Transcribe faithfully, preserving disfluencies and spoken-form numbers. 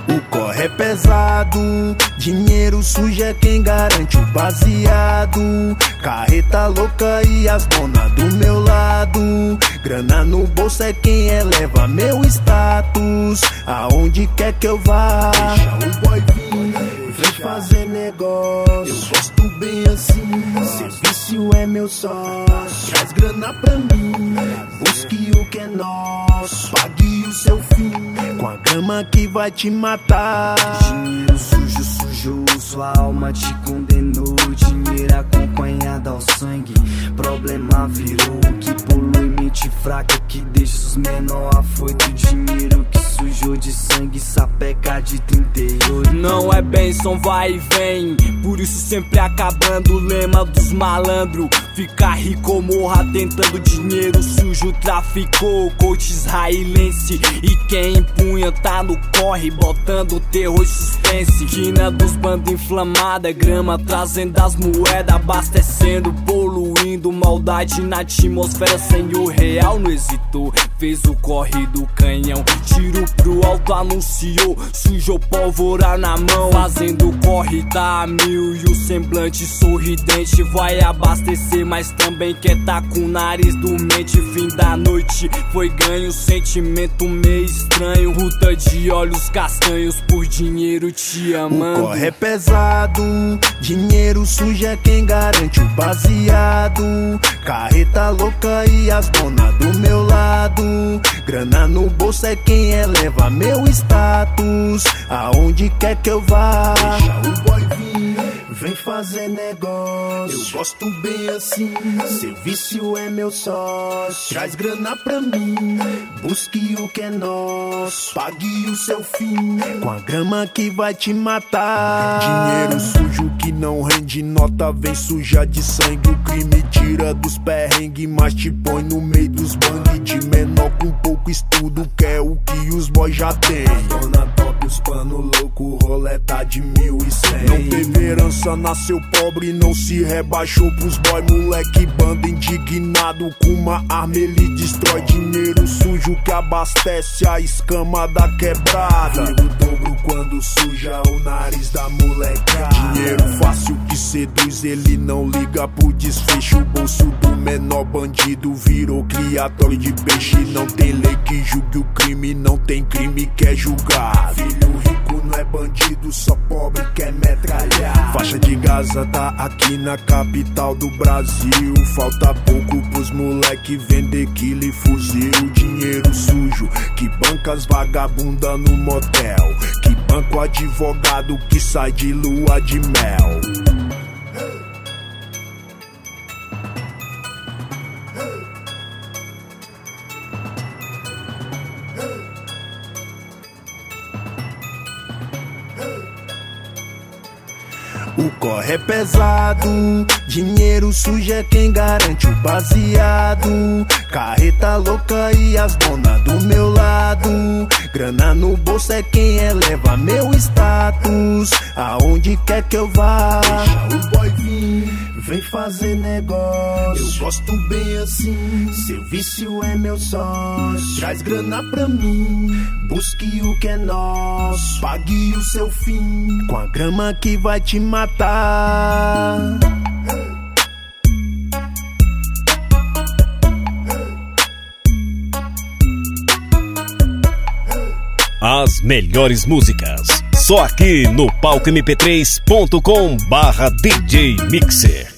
O corre é pesado, dinheiro sujo é quem garante o baseado. Carreta louca e as dona do meu lado. Grana no bolso é quem eleva meu status. Aonde quer que eu vá, deixa o boy vir, vem fazer negócio. Eu gosto bem assim, serviço é meu sócio. Traz grana pra mim, busque o que é nosso. Pague o seu fim, com a grama que vai te matar. Dinheiro sujo, sujo, sua alma te condenou. Dinheiro acompanhado ao sangue, problema virou. Que polui mente fraca, que deixa os menor afoito. Dinheiro que sujou de sangue, sapeca de trinta e oito. Não é bênção, vai e vem, por isso sempre acabando. O lema dos malandros, ficar rico ou morra tentando. Dinheiro sujo traficou, coach israelense. E quem empunha tá no corre, botando terror e suspense. Quina dos bandos inflamada, grama trazendo as moedas, abastecendo, poluindo. Maldade na atmosfera, senhor real não hesitou. Fez o corre do canhão, tiro pro alto, anunciou. Sujou pólvora na mão, fazendo corre tá a mil. E o semblante sorridente vai abastecer, mas também quer tá com o nariz dormente. Fim da noite foi ganho, sentimento meio estranho. Puta de olhos castanhos por dinheiro te amando. O corre é pesado, dinheiro sujo é quem garante o baseado. Carreta louca e as dona do meu lado. Grana no bolso é quem eleva meu status. Aonde quer que eu vá, deixa o boy vir, vem fazer negócio. Eu gosto bem assim, serviço é meu sócio. Traz grana pra mim, busque o que é nosso. Pague o seu fim, com a grama que vai te matar. Dinheiro sujo que não rende nota, vem suja de sangue. O crime tira dos perrengues, mas te põe no meio dos bangs. De menor com pouco estudo, que é o que os boys já tem. Dona top, os pano louco, roleta de mil e cem. Não teve herança, nasceu pobre, não se rebaixou pros boy. Moleque, banda indignado, com uma arma ele destrói. Dinheiro sujo que abastece a escama da quebrada. Vira o dobro quando suja o nariz da molecada. Dinheiro fácil que seduz, ele não liga pro desfecho. O bolso do menor bandido virou criatório de peixe. Não tem lei que julgue o crime, não tem crime que é julgar. Filho rico não é bandido, só pobre quer metralhar. Faixa de Gaza tá aqui na capital do Brasil. Falta pouco pros moleque vender quilo e fuzil. Dinheiro sujo que banca as vagabunda no motel, que banca o advogado que sai de lua de mel. O corre é pesado, dinheiro sujo é quem garante o baseado. Carreta louca e as dona do meu lado. Grana no bolso é quem eleva meu status. Aonde quer que eu vá, deixa o boy vir, vem fazer negócio. Eu gosto bem assim, serviço é meu sócio. Traz grana pra mim, busque o que é nosso. Pague o seu fim, com a grama que vai te matar. As melhores músicas, só aqui no palco m p três ponto com barra D J Mixer.